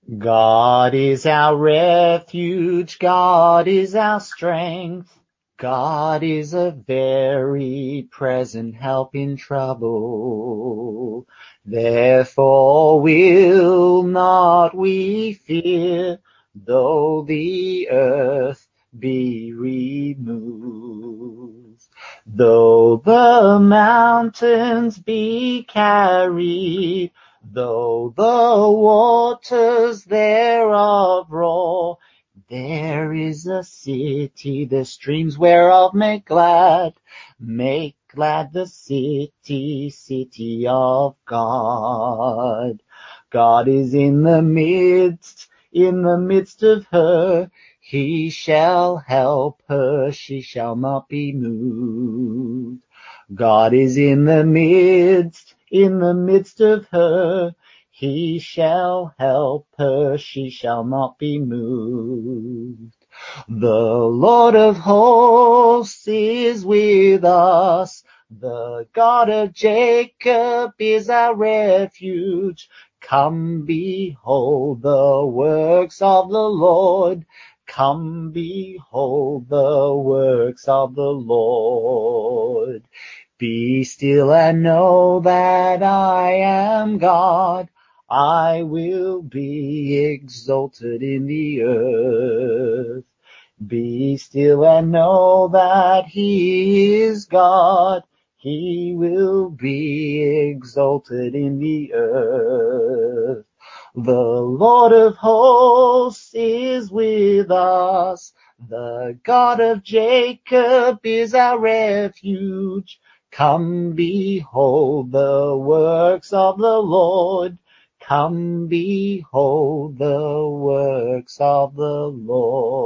God is our refuge, God is our strength, God is a very present help in trouble. Therefore will not we fear, though the earth be removed. Though the mountains be carried, though the waters thereof roar, there is a city, the streams whereof make glad the city, city of God. God is in the midst of her. He shall help her, she shall not be moved. God is in the midst of her. He shall help her, she shall not be moved. The Lord of hosts is with us. The God of Jacob is our refuge. Come behold the works of the Lord. Come behold the works of the Lord. Be still and know that I am God. I will be exalted in the earth. Be still and know that He is God. He will be exalted in the earth. The Lord of hosts is with us. The God of Jacob is our refuge. Come behold the works of the Lord. Come behold the works of the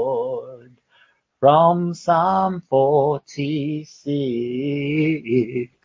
Lord. From Psalm 46.